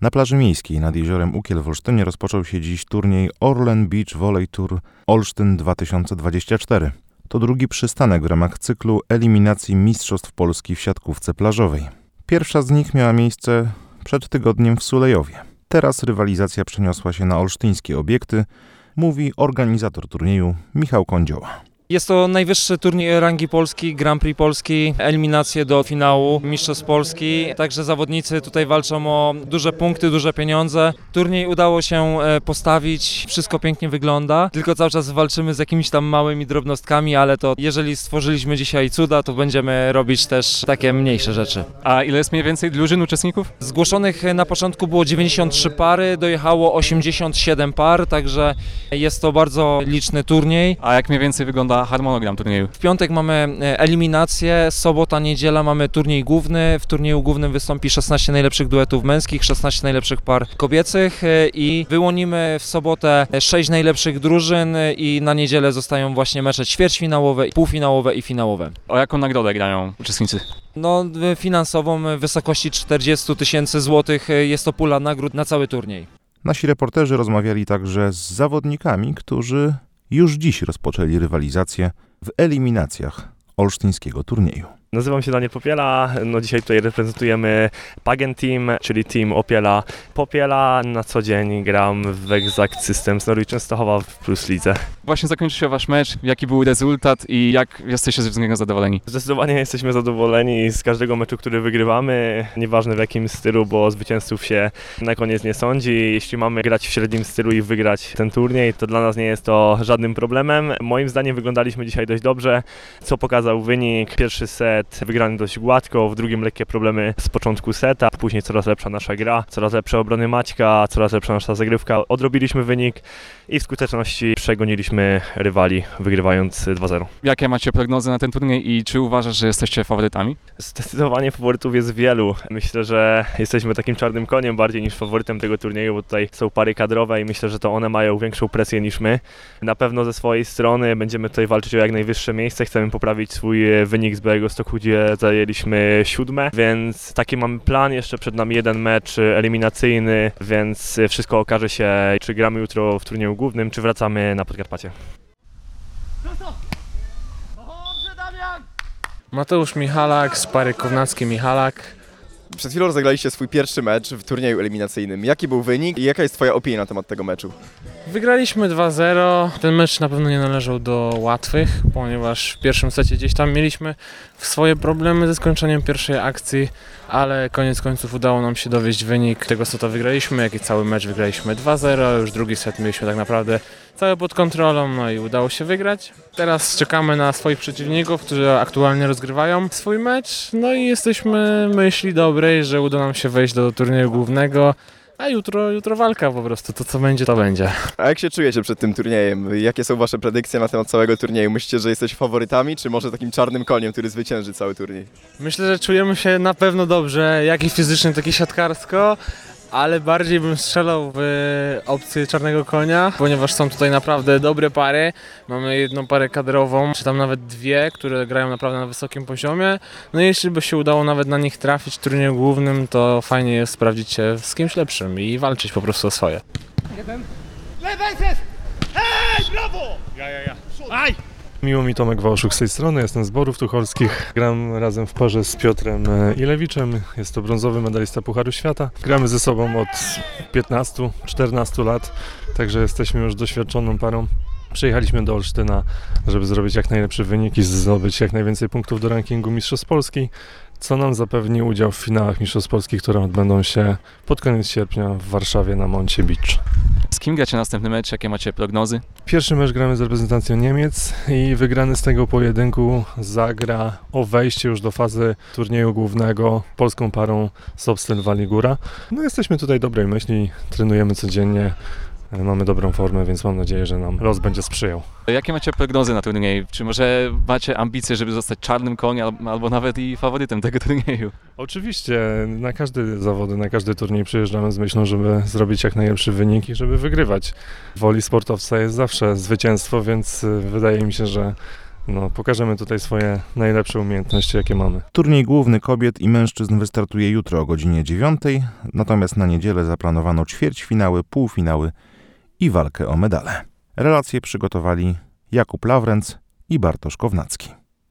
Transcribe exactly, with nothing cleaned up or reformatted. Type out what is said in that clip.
Na plaży miejskiej nad jeziorem Ukiel w Olsztynie rozpoczął się dziś turniej Orlen Beach Volley Tour Olsztyn dwa tysiące dwadzieścia cztery. To drugi przystanek w ramach cyklu eliminacji Mistrzostw Polski w siatkówce plażowej. Pierwsza z nich miała miejsce przed tygodniem w Sulejowie. Teraz rywalizacja przeniosła się na olsztyńskie obiekty, mówi organizator turnieju Michał Kądzioła. Jest to najwyższy turniej rangi Polski, Grand Prix Polski, eliminacje do finału Mistrzostw Polski. Także zawodnicy tutaj walczą o duże punkty, duże pieniądze. Turniej udało się postawić, wszystko pięknie wygląda, tylko cały czas walczymy z jakimiś tam małymi drobnostkami, ale to jeżeli stworzyliśmy dzisiaj cuda, to będziemy robić też takie mniejsze rzeczy. A ile jest mniej więcej drużyn, uczestników? Zgłoszonych na początku było dziewięćdziesiąt trzy pary, dojechało osiemdziesiąt siedem par, także jest to bardzo liczny turniej. A jak mniej więcej wygląda harmonogram turnieju? W piątek mamy eliminację, sobota, niedziela mamy turniej główny. W turnieju głównym wystąpi szesnaście najlepszych duetów męskich, szesnaście najlepszych par kobiecych i wyłonimy w sobotę sześć najlepszych drużyn i na niedzielę zostają właśnie mecze ćwierćfinałowe, półfinałowe i finałowe. O jaką nagrodę grają uczestnicy? No, finansową w wysokości czterdzieści tysięcy złotych jest to pula nagród na cały turniej. Nasi reporterzy rozmawiali także z zawodnikami, którzy już dziś rozpoczęli rywalizację w eliminacjach olsztyńskiego turnieju. Nazywam się Daniel Popiela, no dzisiaj tutaj reprezentujemy Pagen Team, czyli team Opiela Popiela. Na co dzień gram w Exact Systems Norwich Częstochowa w Plus Lidze. Właśnie zakończył się wasz mecz, jaki był rezultat i jak jesteście ze względu zadowoleni? Zdecydowanie jesteśmy zadowoleni z każdego meczu, który wygrywamy, nieważne w jakim stylu, bo zwycięzców się na koniec nie sądzi. Jeśli mamy grać w średnim stylu i wygrać ten turniej, to dla nas nie jest to żadnym problemem. Moim zdaniem wyglądaliśmy dzisiaj dość dobrze, co pokazał wynik. Pierwszy set wygrany dość gładko, w drugim lekkie problemy z początku seta, później coraz lepsza nasza gra, coraz lepsze obrony Maćka, coraz lepsza nasza zagrywka. Odrobiliśmy wynik i w skuteczności przegoniliśmy rywali, wygrywając dwa zero. Jakie macie prognozy na ten turniej i czy uważasz, że jesteście faworytami? Zdecydowanie faworytów jest wielu. Myślę, że jesteśmy takim czarnym koniem bardziej niż faworytem tego turnieju, bo tutaj są pary kadrowe i myślę, że to one mają większą presję niż my. Na pewno ze swojej strony będziemy tutaj walczyć o jak najwyższe miejsce, chcemy poprawić swój wynik z Białegostoku, gdzie zajęliśmy siódme, więc taki mamy plan. Jeszcze przed nami jeden mecz eliminacyjny, więc wszystko okaże się, czy gramy jutro w turnieju głównym, czy wracamy na Podkarpacie. Mateusz Michalak z pary Kownacki-Michalak. Przed chwilą rozegraliście swój pierwszy mecz w turnieju eliminacyjnym. Jaki był wynik i jaka jest twoja opinia na temat tego meczu? Wygraliśmy dwa zero. Ten mecz na pewno nie należał do łatwych, ponieważ w pierwszym secie gdzieś tam mieliśmy swoje problemy ze skończeniem pierwszej akcji, ale koniec końców udało nam się dowieść wynik. Tego seta wygraliśmy, jak i cały mecz wygraliśmy dwa zero. Już drugi set mieliśmy tak naprawdę cały pod kontrolą, no i udało się wygrać. Teraz czekamy na swoich przeciwników, którzy aktualnie rozgrywają swój mecz, no i jesteśmy myśli dobrej, że uda nam się wejść do turnieju głównego, a jutro, jutro walka po prostu, to co będzie, to będzie. A jak się czujecie przed tym turniejem? Jakie są wasze predykcje na temat całego turnieju? Myślicie, że jesteście faworytami, czy może takim czarnym koniem, który zwycięży cały turniej? Myślę, że czujemy się na pewno dobrze, jak i fizycznie, tak i siatkarsko. Ale bardziej bym strzelał w opcję czarnego konia, ponieważ są tutaj naprawdę dobre pary. Mamy jedną parę kadrową, czy tam nawet dwie, które grają naprawdę na wysokim poziomie. No i jeśli by się udało nawet na nich trafić w turnieju głównym, to fajnie jest sprawdzić się z kimś lepszym i walczyć po prostu o swoje. Jeden. Lewej jest! Hej, brawo! Ja, ja, ja. Aj! Miło mi Tomek Wałszuk z tej strony, jestem z Borów Tucholskich. Gram razem w parze z Piotrem Ilewiczem, jest to brązowy medalista Pucharu Świata. Gramy ze sobą od piętnastu czternastu lat, także jesteśmy już doświadczoną parą. Przyjechaliśmy do Olsztyna, żeby zrobić jak najlepszy wynik i zdobyć jak najwięcej punktów do rankingu Mistrzostw Polski, co nam zapewni udział w finałach Mistrzostw Polski, które odbędą się pod koniec sierpnia w Warszawie na Moncie Beach. Z kim gracie następny mecz? Jakie macie prognozy? Pierwszy mecz gramy z reprezentacją Niemiec i wygrany z tego pojedynku zagra o wejście już do fazy turnieju głównego polską parą Sobstel Waligura. No jesteśmy tutaj dobrej myśli, trenujemy codziennie. Mamy dobrą formę, więc mam nadzieję, że nam los będzie sprzyjał. Jakie macie prognozy na turniej? Czy może macie ambicje, żeby zostać czarnym koniem albo nawet i faworytem tego turnieju? Oczywiście, na każdy zawody, na każdy turniej przyjeżdżamy z myślą, żeby zrobić jak najlepszy wynik i żeby wygrywać. W woli sportowca jest zawsze zwycięstwo, więc wydaje mi się, że no, pokażemy tutaj swoje najlepsze umiejętności, jakie mamy. Turniej główny kobiet i mężczyzn wystartuje jutro o godzinie dziewiątej, natomiast na niedzielę zaplanowano ćwierćfinały, półfinały i walkę o medale. Relacje przygotowali Jakub Lawrenc i Bartosz Kownacki.